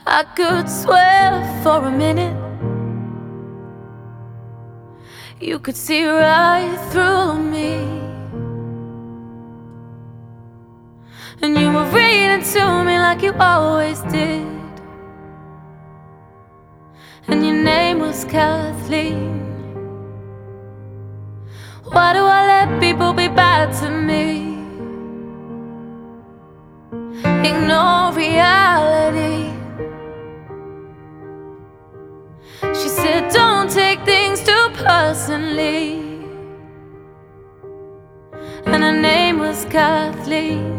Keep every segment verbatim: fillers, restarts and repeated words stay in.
I could swear for a minute you could see right through me, and you were reading to me like you always did, and your name was Kathleen. Why do I let people be bad to me? Ignore reality. She said don't take things too personally, and her name was Kathleen.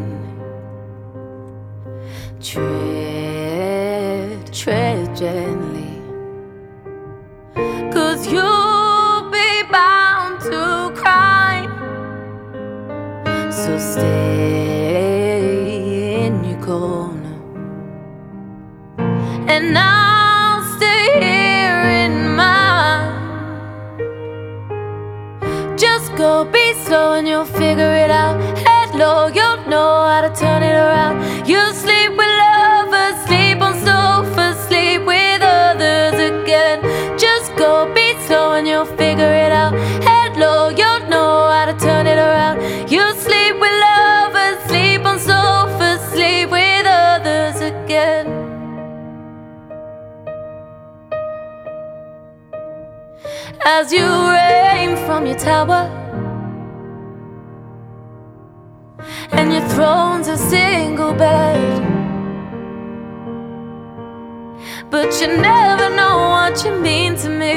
Tread, tread gently, 'cause you'll be bound to cry. So stay in your corner, and I'll stay here in mine. Just go be slow and you'll figure it out. Head low, you'll know how to turn it around. You'll sleep with lovers, sleep on sofas, sleep with others again. Just go be slow and you'll figure it out. Head low, you'll know how to turn it around. You'll sleep with lovers, sleep on sofas, sleep with others again. As you rain from your tower, and your throne's a single bed, but you never know what you mean to me.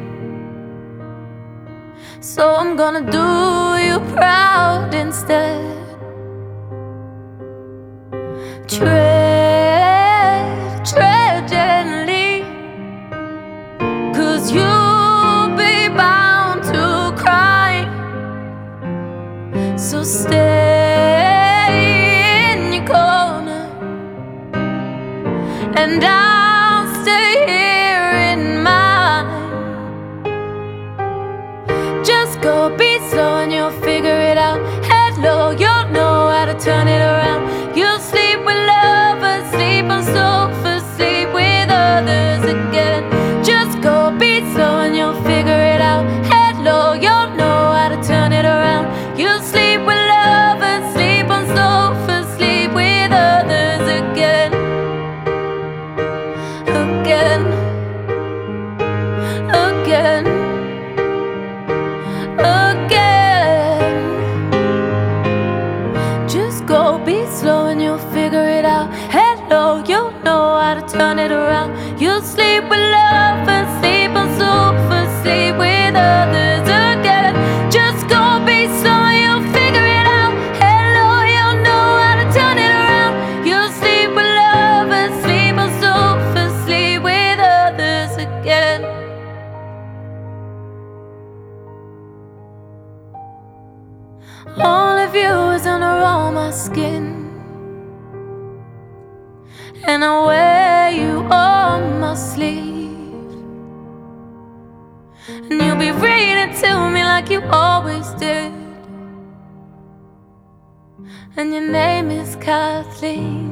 So I'm gonna do you proud instead. Tread, tread gently, 'cause you'll be bound to cry. So stay in your corner, and I'll stay here in mine. Just go be slow and you'll figure it out. Head low, you'll know how to turn it around. You'll sleep with lovers, sleep on sofas, sleep with others again. Just go be slow and you'll figure it out. Head low, you'll know how to turn it around. You'll sleep with lovers, sleep on sofas, sleep with others again. Again, again, again. Just go be slow and you'll figure it out. Head low, you'll know how to turn it around. You'll sleep with lovers, sleep on sofas, sleep with others again. Just go be slow and you'll figure it out. Head low, you'll know how to turn it around. You'll sleep with lovers, sleep on sofas, sleep with others again. All of you is on around my skin, and I wear you on my sleeve, and you'll be reading to me like you always did, and your name is Kathleen.